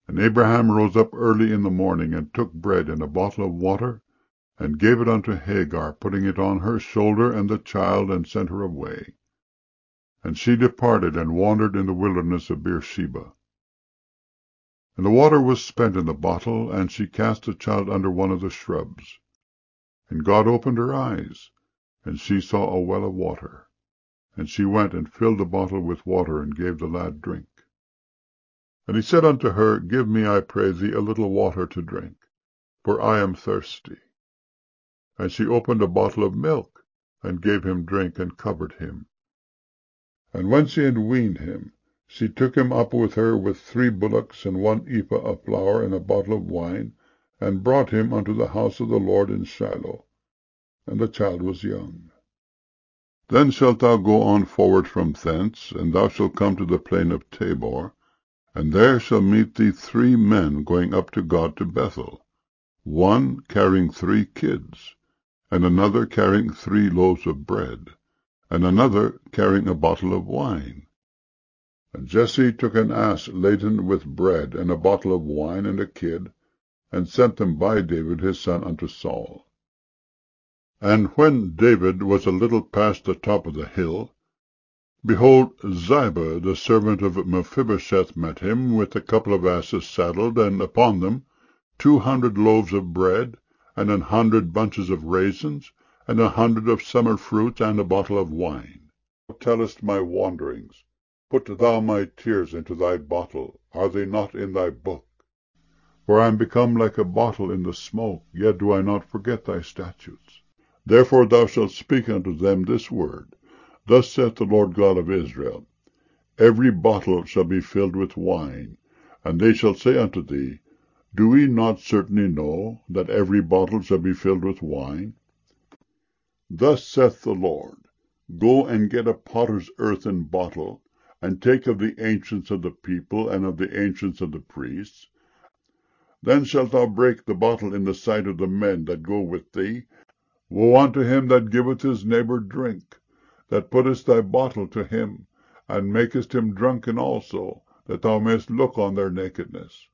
And Abraham rose up early in the morning, and took bread and a bottle of water, and gave it unto Hagar, putting it on her shoulder and the child, and sent her away. And she departed, and wandered in the wilderness of Beersheba. And the water was spent in the bottle, and she cast the child under one of the shrubs. And God opened her eyes, and she saw a well of water. And she went and filled the bottle with water, and gave the lad drink. And he said unto her, Give me, I pray thee, a little water to drink, for I am thirsty. And she opened a bottle of milk, and gave him drink, and covered him. And when she had weaned him, she took him up with her with 3 bullocks, and 1 ephah of flour, and a bottle of wine, and brought him unto the house of the Lord in Shiloh. And the child was young. Then shalt thou go on forward from thence, and thou shalt come to the plain of Tabor, and there shall meet thee 3 men going up to God to Bethel, one carrying 3 kids, and another carrying 3 loaves of bread, and another carrying a bottle of wine. And Jesse took an ass laden with bread, and a bottle of wine, and a kid, and sent them by David his son unto Saul. And when David was a little past the top of the hill, behold, Ziba, the servant of Mephibosheth, met him, with a couple of asses saddled, and upon them 200 loaves of bread, and 100 bunches of raisins, and 100 of summer fruits, and a bottle of wine. Thou tellest my wanderings. Put thou my tears into thy bottle. Are they not in thy book? For I am become like a bottle in the smoke, yet do I not forget thy statutes. Therefore thou shalt speak unto them this word. Thus saith the Lord God of Israel, Every bottle shall be filled with wine, and they shall say unto thee, Do we not certainly know that every bottle shall be filled with wine? Thus saith the Lord, Go and get a potter's earthen bottle, and take of the ancients of the people, and of the ancients of the priests. Then shalt thou break the bottle in the sight of the men that go with thee. Woe unto him that giveth his neighbor drink, that puttest thy bottle to him, and makest him drunken also, that thou mayest look on their nakedness.